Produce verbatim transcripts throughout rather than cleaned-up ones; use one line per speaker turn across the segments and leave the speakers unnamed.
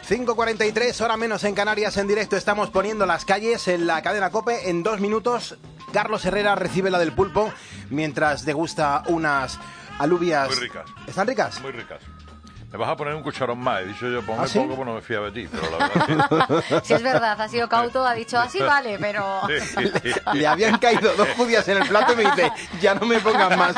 cinco cuarenta y tres, hora menos en Canarias, en directo. Estamos poniendo las calles en la cadena COPE. En dos minutos, Carlos Herrera recibe la del pulpo mientras degusta unas alubias.
Muy ricas.
¿Están ricas?
Muy ricas. Me vas a poner un cucharón más. He dicho yo, ponme
¿Ah, sí?
poco, pues no me fío de ti. Pero la verdad
Si sí, es verdad, ha sido cauto, ha dicho así vale, pero...
sí.
Le habían caído dos judías en el plato y me dice, ya no me pongan más.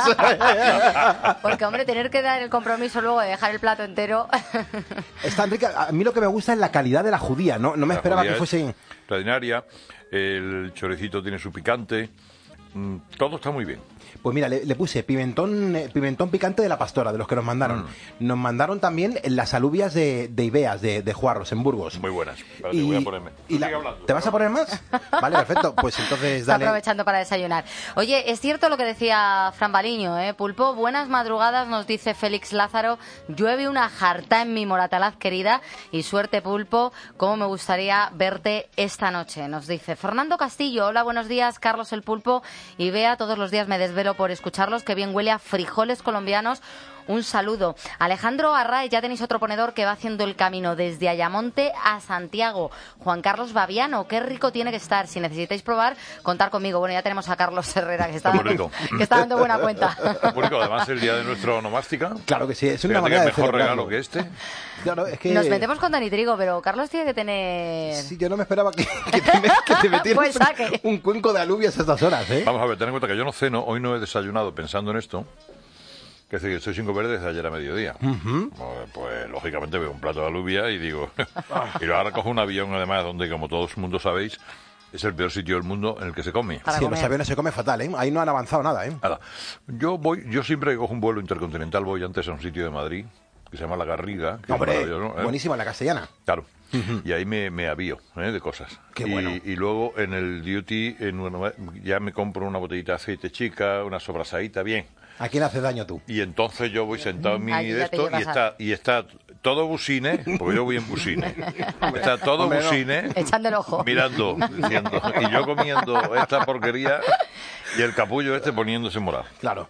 Porque, hombre, tener que dar el compromiso luego de dejar el plato entero...
Están ricas. A mí lo que me gusta es la calidad de la judía. No, no me
La
esperaba
judía
que fuese...
extraordinaria. El choricito tiene su picante. Mm, Todo está muy bien.
Pues mira, le, le puse pimentón eh, pimentón picante de la Pastora, de los que nos mandaron.
Mm.
Nos mandaron también las alubias de, de Ibeas, de, de Juarros, en Burgos.
Muy buenas. Espérate,
Y-
voy a ponerme.
y
Tú
la-
sigue hablando.
¿Te vas a poner más? Vale, perfecto. Pues entonces
Está
dale.
aprovechando para desayunar. Oye, es cierto lo que decía Fran Baliño, ¿eh? Pulpo, buenas madrugadas, nos dice Félix Lázaro. Llueve una jarta en mi Moratalaz querida. Y suerte, Pulpo, cómo me gustaría verte esta noche, nos dice Fernando Castillo. Hola, buenos días, Carlos el Pulpo. Y Bea, todos los días me desvelo por escucharlos. Que bien huele a frijoles colombianos. Un saludo. Alejandro Arraez, ya tenéis otro ponedor que va haciendo el camino desde Ayamonte a Santiago. Juan Carlos Baviano, qué rico tiene que estar. Si necesitáis probar, contar conmigo. Bueno, ya tenemos a Carlos Herrera, que está,
Está muy
dando,
rico.
que está dando buena cuenta.
Muy rico. Además, el día de nuestra onomástica.
Claro que sí, es una
Fíjate
manera
que
de
mejor
celebrarlo.
regalo que este.
Claro, es que...
Nos metemos con Dani Trigo, pero Carlos tiene que tener...
Sí, yo no me esperaba que, que te, me- que te metieras
Pues saque.
un cuenco de alubias a estas horas, ¿eh?
Vamos a ver, ten en cuenta que yo no ceno, hoy no he desayunado pensando en esto. Que es decir, estoy sin comer desde ayer a mediodía.
Ujú.
Pues, pues, lógicamente veo un plato de alubia y digo... y ahora cojo un avión, además, donde, como todo el mundo sabéis, es el peor sitio del mundo en el que se come.
Para
Sí, en los
comer.
aviones se come fatal, ¿eh? Ahí no han avanzado nada, ¿eh?
Ahora, yo voy, yo siempre que cojo un vuelo intercontinental voy antes a un sitio de Madrid que se llama La Garriga. Que es
Hombre,
maravilloso, ¿eh?
buenísima la castellana.
Claro. Y ahí me, me avío ¿eh? de cosas.
Qué
y,
bueno.
y luego en el duty en una- ya me compro una botellita de aceite chica, una sobrasadita, bien.
¿A quién hace daño tú?
Y entonces yo voy sentado en mi
Ahí ya
de
te
esto y
llevas a-
está, y está todo busine, porque yo voy en busine. Está todo
Hombre, no.
busine
Echando el ojo.
mirando, diciendo, y yo comiendo esta porquería y el capullo este poniéndose morado.
Claro.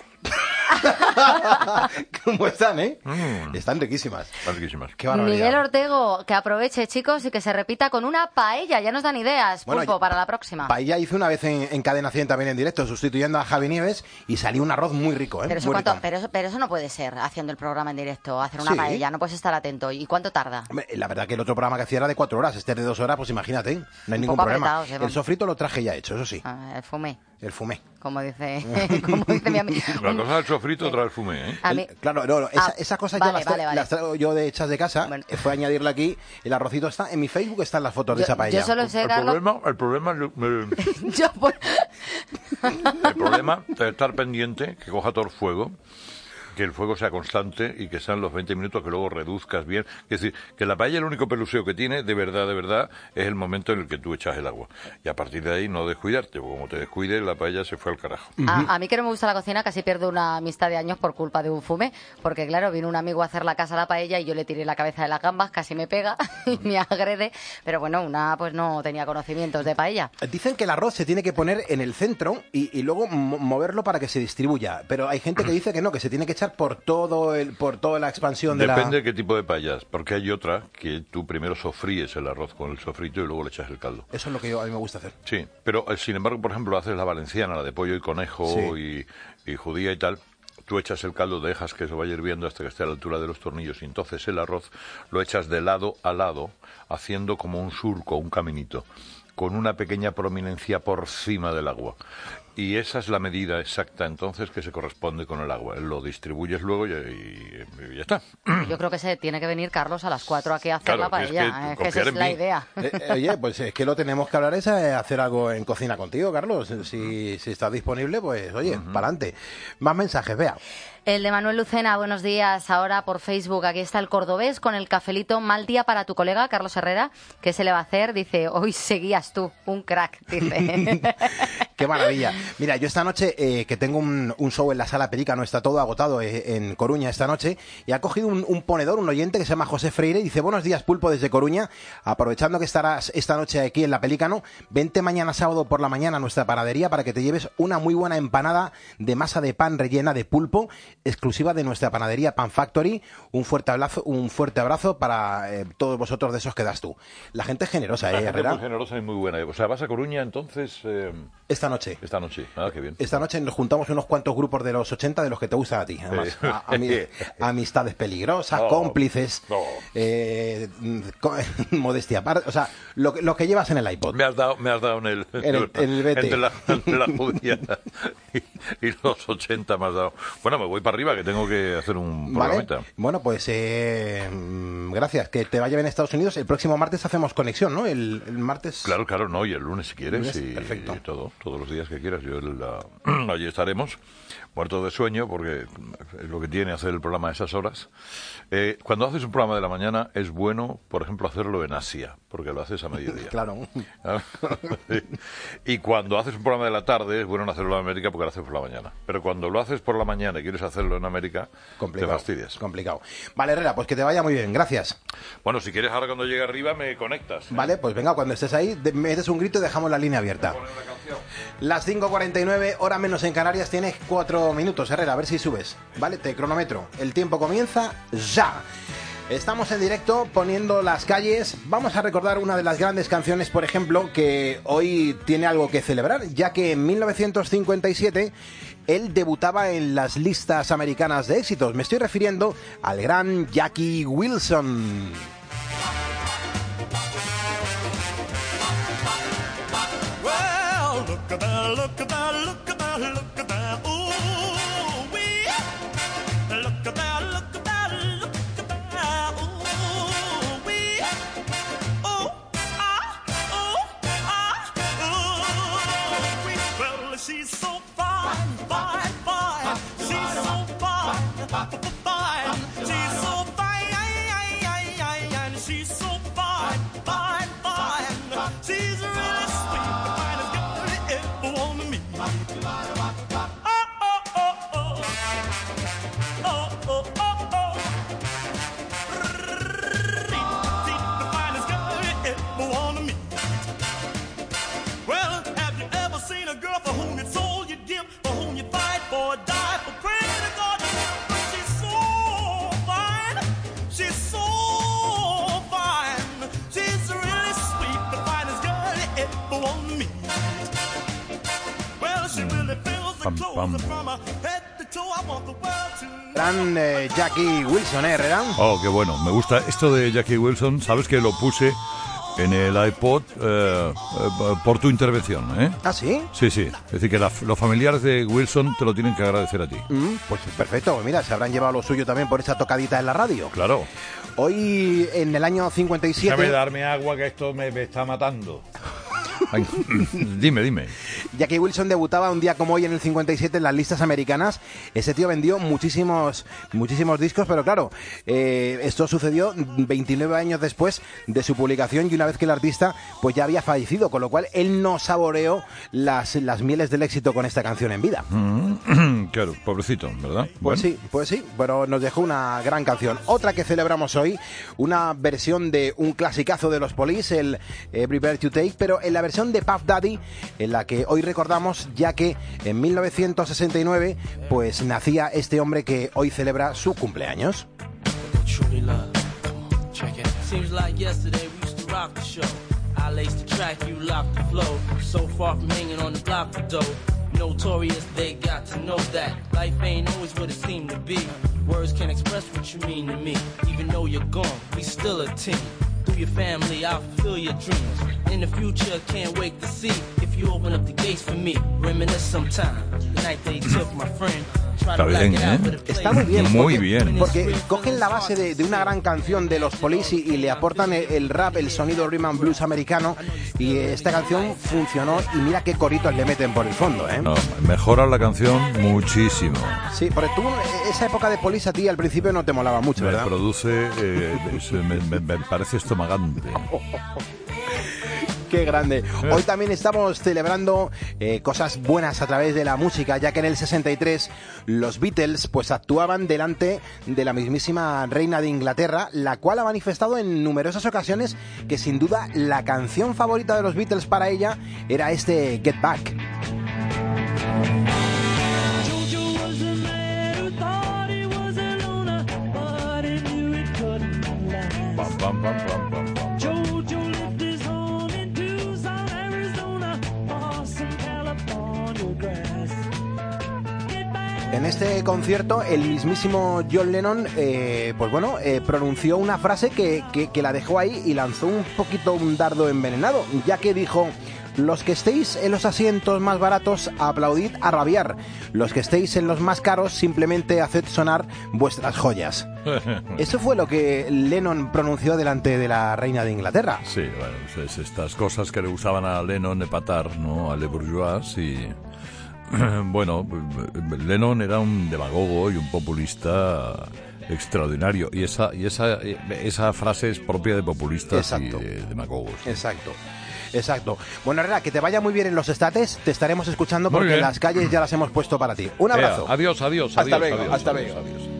¿Cómo están, eh?
Mm.
Están riquísimas.
Están riquísimas.
Qué barbaridad.
Miguel Ortego, que aproveche, chicos, y que se repita con una paella. Ya nos dan ideas,
Bueno,
Pulpo,
yo-
para la próxima.
Paella hice una vez en, en Cadena cien también en directo, sustituyendo a Javi Nieves, y salió un arroz muy rico, ¿eh?
Pero eso,
Muy
cuánto-
rico.
pero, eso, pero eso no puede ser, haciendo el programa en directo, hacer una
Sí.
paella, no puedes estar atento. ¿Y cuánto tarda?
Hombre, la verdad que el otro programa que hacía era de cuatro horas, este es de dos horas, pues imagínate, no hay ningún
poco
problema.
apretados, ¿eh?
El sofrito lo traje ya hecho, eso sí,
Ah, el fumé,
el fumé.
como dice, como dice mi amigo.
La cosa del sofrito trae el fumé, ¿eh?
A mí-
El- claro, no, no, esa,
Ah,
esa cosa
vale,
yo las, tra-
vale, vale.
las traigo yo de hechas de casa,
Bueno.
eh, fue añadirla aquí, el arrocito está, en mi Facebook están las fotos de
yo,
esa paella.
yo solo sé,
El
Carlos...
problema, el problema, me-
yo por-
el problema es estar pendiente, que coja todo el fuego, que el fuego sea constante y que sean los veinte minutos que luego reduzcas bien. Es decir, que la paella el único peluseo que tiene, de verdad, de verdad, es el momento en el que tú echas el agua. Y a partir de ahí no descuidarte, porque como te descuides, la paella se fue al carajo.
a, a mí que no me gusta la cocina, casi pierdo una amistad de años por culpa de un fumé, porque claro, vino un amigo a hacer la casa a la paella y yo le tiré la cabeza de las gambas, casi me pega y me agrede, pero bueno, una pues no tenía conocimientos de paella.
Dicen que el arroz se tiene que poner en el centro y, y luego mo- moverlo para que se distribuya, pero hay gente que dice que no, que se tiene que echar por todo el, por toda la expansión de
Depende
la...
de qué tipo de paellas, porque hay otra que tú primero sofríes el arroz con el sofrito y luego le echas el caldo.
Eso es lo que yo, a mí me gusta hacer.
Sí, pero eh, sin embargo, por ejemplo, haces la valenciana, la de pollo y conejo y, y judía y tal. Tú echas el caldo, dejas que se vaya hirviendo hasta que esté a la altura de los tornillos y entonces el arroz lo echas de lado a lado, haciendo como un surco, un caminito, con una pequeña prominencia por cima del agua. Y esa es la medida exacta entonces que se corresponde con el agua. Lo distribuyes luego y, y- y ya está.
Yo creo que se tiene que venir Carlos a las cuatro aquí a hacer
Claro,
la
que es
paella,
que
es que esa
confiar
es
en
la
mí.
idea.
Eh, eh, oye, pues es que lo tenemos que hablar es eh, hacer algo en cocina contigo, Carlos. Si, si estás disponible, pues oye, para adelante. Más mensajes, vea.
El de Manuel Lucena, buenos días. Ahora por Facebook, aquí está el cordobés con el cafelito. Mal día para tu colega, Carlos Herrera. ¿Qué se le va a hacer? Dice, hoy seguías tú, un crack, dice.
Qué maravilla. Mira, yo esta noche eh, que tengo un, un show en la Sala Pelícano, está todo agotado eh, en Coruña esta noche, y ha cogido un, un ponedor, un oyente que se llama José Freire, y dice, buenos días, Pulpo, desde Coruña, aprovechando que estarás esta noche aquí en la Pelícano, vente mañana sábado por la mañana a nuestra panadería para que te lleves una muy buena empanada de masa de pan rellena de pulpo, exclusiva de nuestra panadería Pan Factory. Un fuerte abrazo, un fuerte abrazo para eh, todos vosotros de esos que das tú. La gente es generosa,
La
¿eh,
gente
Herrera?
muy generosa y muy buena. O sea, vas a Coruña entonces... Eh...
Esta noche.
Esta noche. Ah, qué bien.
Esta noche nos juntamos unos cuantos grupos de los ochenta de los que te gustan a ti. Además,
Sí.
a- a mi- amistades peligrosas,
No,
cómplices,
no.
eh, co- modestia aparte. O sea, lo, que- lo que llevas en el iPod.
Me has dado, me has dado en el,
En el- en el B T.
entre la, entre la judía y, y los ochenta me has dado. Bueno, me voy para arriba que tengo que hacer un
¿Vale?
programita.
Bueno, pues eh, mm, gracias. Que te vaya bien a Estados Unidos. El próximo martes hacemos conexión, ¿no? El, el martes.
Claro, claro, no, y el lunes si quieres,
Lunes,
y,
perfecto.
y todo, todos los días que quieras. Yo el, la- allí estaremos, muertos de sueño, porque es lo que tiene hacer el programa a esas horas. Eh, cuando haces un programa de la mañana es bueno, por ejemplo, hacerlo en Asia, porque lo haces a mediodía.
Claro.
¿Ah? Y cuando haces un programa de la tarde es bueno no hacerlo en América porque lo haces por la mañana. Pero cuando lo haces por la mañana y quieres hacerlo en América,
Complicado.
te fastidias.
Complicado. Vale, Herrera, pues que te vaya muy bien. Gracias.
Bueno, si quieres ahora cuando llegue arriba me conectas. ¿eh?
Vale, pues venga, cuando estés ahí, de- metes un grito y dejamos la línea abierta. Las cinco cuarenta y nueve, hora menos en Canarias, tienes cuatro minutos, Herrera, a ver si subes. Vale, te cronometro. El tiempo comienza ya. Estamos en directo poniendo las calles. Vamos a recordar una de las grandes canciones, por ejemplo, que hoy tiene algo que celebrar, ya que en mil novecientos cincuenta y siete él debutaba en las listas americanas de éxitos. Me estoy refiriendo al gran Jackie Wilson.
Well, look at that, look at that, look at that, look at that. Ooh, wee. Look at that, look at that, look at that. Ooh, wee. Oh, ah, oh, ah, ooh, wee. Well, she's so fine, fine, fine. She's so fine, fine. She's so fine, and she's so fine, fine, fine. She's really sweet, the finest girl you ever want to meet. Oh, oh, oh, oh. Oh, oh, oh, oh. The finest girl you ever want to meet. Well, have you ever seen a girl for whom you sold, you give, for whom you fight, for die, for pray to God? She's so fine. She's so fine. She's really sweet, the finest girl you ever want to meet. Well, she really fills the
Pam,
clothes
pam.
from her head to toe. I want the world to know.
Gran eh, Jackie Wilson, ¿eh, Herrera?
Oh, qué bueno. Me gusta esto de Jackie Wilson. Sabes que lo puse en el iPod eh, eh, por tu intervención, ¿eh?
¿Ah, sí?
Sí, sí. Es decir, que la- los familiares de Wilson te lo tienen que agradecer a ti.
Mm, pues perfecto, mira, se habrán llevado lo suyo también por esa tocadita en la radio.
Claro.
Hoy, en el año cincuenta y siete,
darme agua que esto me, me está matando. Ay, dime, dime.
Jackie Wilson debutaba un día como hoy en el cincuenta y siete en las listas americanas. Ese tío vendió muchísimos muchísimos discos, pero claro, eh, esto sucedió veintinueve años después de su publicación y una vez que el artista pues ya había fallecido, con lo cual él no saboreó las, las mieles del éxito con esta canción en vida.
Mm, claro, pobrecito, ¿verdad?
Pues sí, pues sí, pero nos dejó una gran canción. Otra que celebramos hoy, una versión de un clasicazo de los Police, el Every Breath You Take, pero en la versión de Puff Daddy, en la que hoy recordamos, ya que en mil novecientos sesenta y nueve pues nacía este hombre que hoy celebra su cumpleaños.
Truly love. Come on, check it out. Seems like yesterday we used to rock the show. I laced the track, you locked the flow. So far from hanging on the block for dough. Notorious, they got to know that life ain't always what it seemed to be. Words can't express what you mean to me. Even though you're gone, we still a team. Through your family, I'll fulfill your dreams. In the future, can't wait to see if you open up the gates for me. Reminisce sometime. The night they took my friend.
Está bien, ¿eh?
Está muy bien.
Muy
porque,
bien.
Porque cogen la base de, de una gran canción de los Police y, y le aportan el, el rap, el sonido rhythm and blues americano. Y esta canción funcionó y mira qué coritos le meten por el fondo, ¿eh?
No, mejora la canción muchísimo.
Sí, porque tú, esa época de Police a ti al principio no te molaba mucho,
Me
¿verdad?
produce, eh, es- me, me- me parece estomagante.
Qué grande. Hoy también estamos celebrando eh, cosas buenas a través de la música, ya que en el sesenta y tres los Beatles pues actuaban delante de la mismísima reina de Inglaterra, la cual ha manifestado en numerosas ocasiones que sin duda la canción favorita de los Beatles para ella era este Get Back.
Georgia was a man who thought
En este concierto, el mismísimo John Lennon, eh, pues bueno, eh, pronunció una frase que, que, que la dejó ahí y lanzó un poquito un dardo envenenado, ya que dijo: los que estéis en los asientos más baratos, aplaudid a rabiar. Los que estéis en los más caros, simplemente haced sonar vuestras joyas. Eso fue lo que Lennon pronunció delante de la reina de Inglaterra.
Sí, bueno, es estas cosas que le usaban a Lennon epatar, ¿no? A Le Bourgeois y... Bueno, Lennon era un demagogo y un populista extraordinario, y esa y esa esa frase es propia de populistas. Exacto. Y de demagogos.
Exacto. Exacto. Bueno, Herrera, que te vaya muy bien en los estates. Te estaremos escuchando
Muy
porque
bien.
las calles ya las hemos puesto para ti. Un abrazo.
Ea, adiós, adiós,
Hasta
adiós,
luego,
adiós,
hasta
adiós,
luego.
adiós.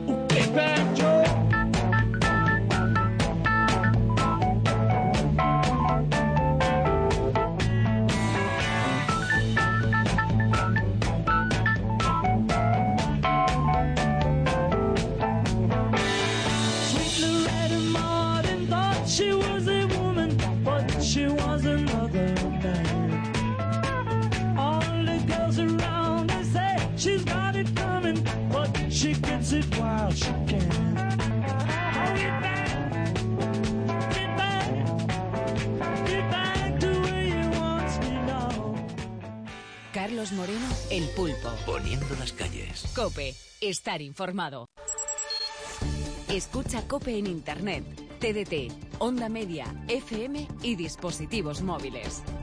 Sweet Loretta Martin thought she was a woman, but she was another man. All the girls around her say she's got it coming, but she gets it while she can. Oh, get back, get back, get back to where you once belonged.
Carlos Moreno, El Pulpo.
Poniendo las calles.
COPE. Estar informado. Escucha COPE en Internet, T D T, Onda Media, F M y dispositivos móviles.